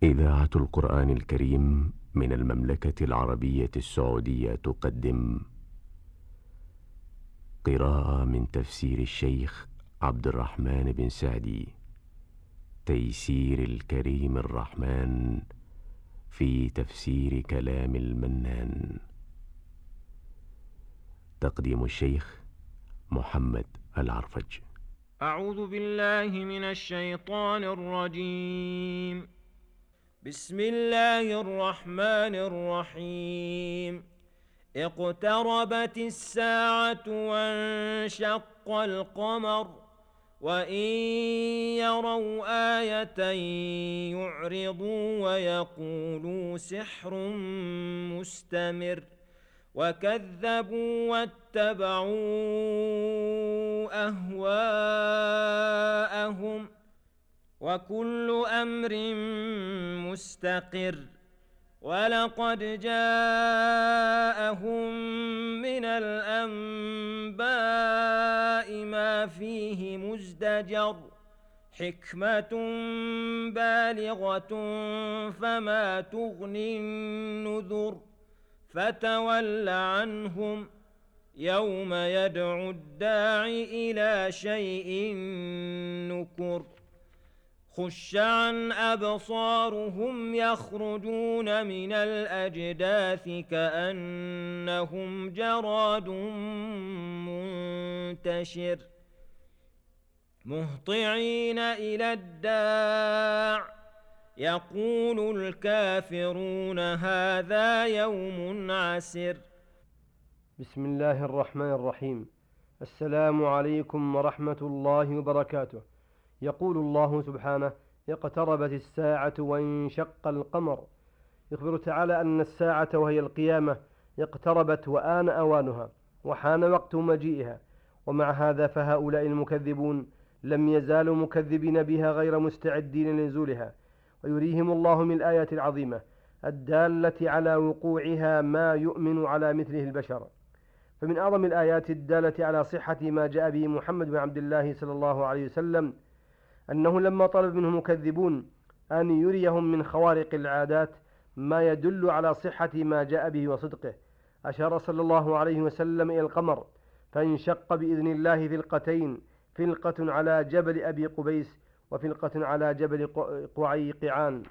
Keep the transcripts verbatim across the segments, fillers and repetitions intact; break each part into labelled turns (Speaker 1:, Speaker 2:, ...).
Speaker 1: إذاعة القرآن الكريم من المملكة العربية السعودية تقدم قراءة من تفسير الشيخ عبد الرحمن بن سعدي، تيسير الكريم الرحمن في تفسير كلام المنان. تقديم الشيخ محمد العرفج.
Speaker 2: أعوذ بالله من الشيطان الرجيم. بسم الله الرحمن الرحيم. اقتربت الساعة وانشق القمر وإن يروا آية يعرضوا ويقولوا سحر مستمر وكذبوا واتبعوا أهواءهم وكل أمر مستقر ولقد جاءهم من الأنباء ما فيه مزدجر حكمة بالغة فما تغني النذر فتول عنهم يوم يدعو الداعي إلى شيء نكر خش عن أبصارهم يخرجون من الأجداث كأنهم جراد منتشر مهطعين إلى الداع يقول الكافرون هذا يوم عسر.
Speaker 3: بسم الله الرحمن الرحيم. السلام عليكم ورحمة الله وبركاته. يقول الله سبحانه: اقتربت الساعة وانشق القمر. يخبر تعالى أن الساعة وهي القيامة اقتربت وآن أوانها وحان وقت مجيئها، ومع هذا فهؤلاء المكذبون لم يزالوا مكذبين بها غير مستعدين لنزولها، ويريهم الله من الآيات العظيمة الدالة على وقوعها ما يؤمن على مثله البشر. فمن أعظم الآيات الدالة على صحة ما جاء به محمد بن عبد الله صلى الله عليه وسلم أنه لما طلب منه مكذبون أن يريهم من خوارق العادات ما يدل على صحة ما جاء به وصدقه، أشار صلى الله عليه وسلم إلى القمر فانشق بإذن الله فلقتين، فلقة على جبل أبي قبيس وفلقة على جبل قعيقعان.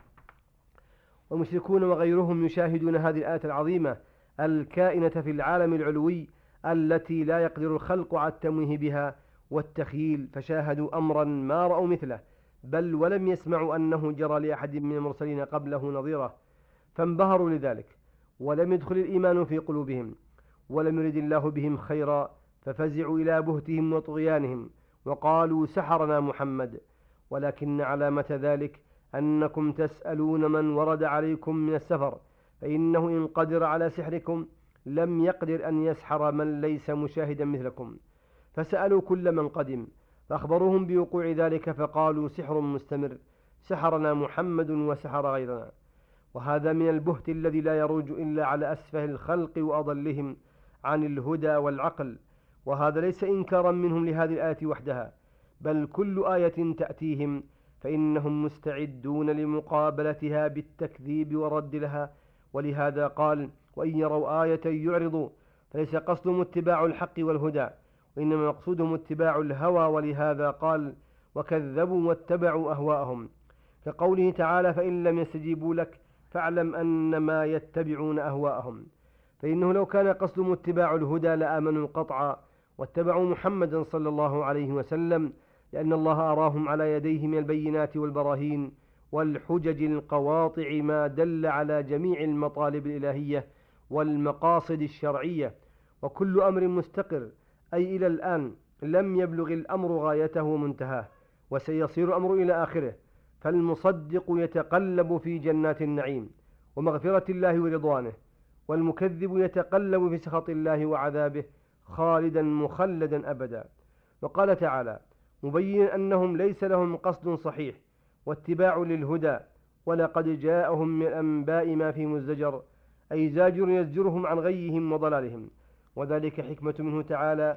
Speaker 3: والمشركون وغيرهم يشاهدون هذه الآية العظيمة الكائنة في العالم العلوي التي لا يقدر الخلق على التمويه بها والتخييل، فشاهدوا أمرا ما رأوا مثله، بل ولم يسمعوا أنه جرى لأحد من المرسلين قبله نظيره، فانبهروا لذلك ولم يدخل الإيمان في قلوبهم، ولم يرد الله بهم خيرا، ففزعوا إلى بهتهم وطغيانهم وقالوا سحرنا محمد. ولكن علامة ذلك أنكم تسألون من ورد عليكم من السفر، فإنه إن قدر على سحركم لم يقدر أن يسحر من ليس مشاهدا مثلكم. فسألوا كل من قدم فأخبروهم بوقوع ذلك، فقالوا سحر مستمر، سحرنا محمد وسحر غيرنا. وهذا من البهت الذي لا يروج إلا على أسفه الخلق وأضلهم عن الهدى والعقل. وهذا ليس إنكارا منهم لهذه الآية وحدها، بل كل آية تأتيهم فإنهم مستعدون لمقابلتها بالتكذيب والرد لها. ولهذا قال: وإن يروا آية يعرضوا، فليس قصدهم اتباع الحق والهدى، وإنما مقصودهم اتباع الهوى. ولهذا قال: وكذبوا واتبعوا أهواءهم، كقوله تعالى: فإن لم يستجيبوا لك فاعلم أنما يتبعون أهواءهم. فإنه لو كان قصدهم اتباع الهدى لآمنوا قطعا واتبعوا محمدا صلى الله عليه وسلم، لأن الله أراهم على يديه من البينات والبراهين والحجج القواطع ما دل على جميع المطالب الإلهية والمقاصد الشرعية. وكل أمر مستقر، أي إلى الآن لم يبلغ الأمر غايته ومنتهاه، وسيصير الأمر إلى آخره. فالمصدق يتقلب في جنات النعيم ومغفرة الله ورضوانه، والمكذب يتقلب في سخط الله وعذابه خالدا مخلدا أبدا. وقال تعالى مبين أنهم ليس لهم قصد صحيح واتباع للهدى، ولقد جاءهم من الأنباء ما في مزدجر، أي زاجر يزجرهم عن غيهم وضلالهم. وذلك حكمة منه تعالى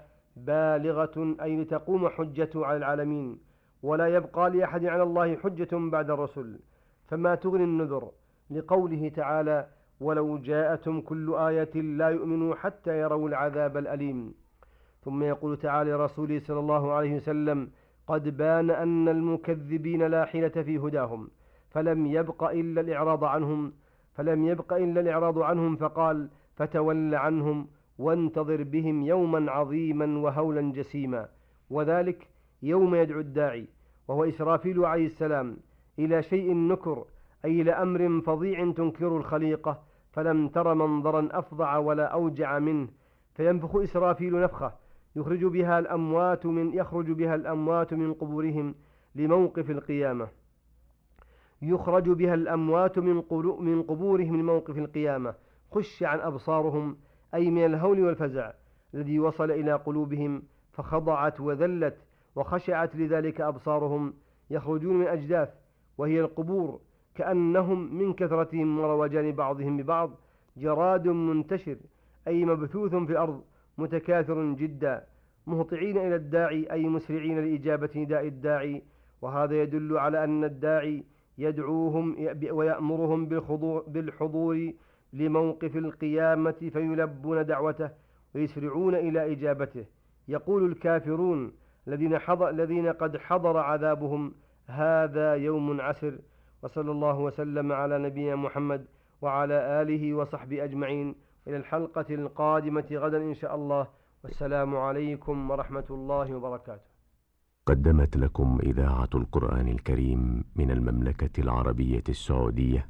Speaker 3: بالغة، أي لتقوم حجته على العالمين، ولا يبقى لأحد على الله حجة بعد الرسل، فما تغني النذر، لقوله تعالى: ولو جاءتهم كل آية لا يؤمنوا حتى يروا العذاب الأليم. ثم يقول تعالى لرسوله صلى الله عليه وسلم: قد بان أن المكذبين لا حيلة في هداهم، فلم يبق إلا الإعراض عنهم فلم يبق إلا الإعراض عنهم فقال: فتول عنهم وانتظر بهم يوما عظيما وهولا جسيما. وذلك يوم يدعو الداعي، وهو إسرافيل عليه السلام، إلى شيء نكر، أي إلى أمر فظيع تنكر الخليقة، فلم تر منظرا أفظع ولا أوجع منه، فينفخ إسرافيل نفخة يخرج بها الأموات من يخرج بها الأموات من قبورهم لموقف القيامة يخرج بها الأموات من من قبورهم لموقف القيامة خش عن أبصارهم، أي من الهول والفزع الذي وصل إلى قلوبهم، فخضعت وذلت وخشعت لذلك أبصارهم، يخرجون من أجداث وهي القبور، كأنهم من كثرتهم وروجان بعضهم ببعض جراد منتشر، أي مبثوث في الأرض متكاثر جدا، مهطعين إلى الداعي، أي مسرعين لإجابة نداء الداعي. وهذا يدل على أن الداعي يدعوهم ويأمرهم بالحضور لموقف القيامة، فيلبون دعوته ويسرعون إلى إجابته. يقول الكافرون الذين, حضر الذين قد حضر عذابهم: هذا يوم عسر. وصلى الله وسلم على نبينا محمد وعلى آله وصحبه أجمعين، إلى الحلقة القادمة غدا إن شاء الله، والسلام عليكم ورحمة الله وبركاته.
Speaker 1: قدمت لكم إذاعة القرآن الكريم من المملكة العربية السعودية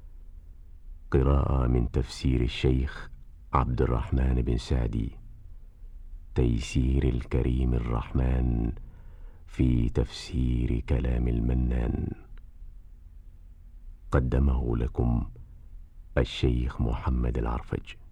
Speaker 1: قراءة من تفسير الشيخ عبد الرحمن بن سعدي، تيسير الكريم الرحمن في تفسير كلام المنان. قدمه لكم الشيخ محمد العرفج.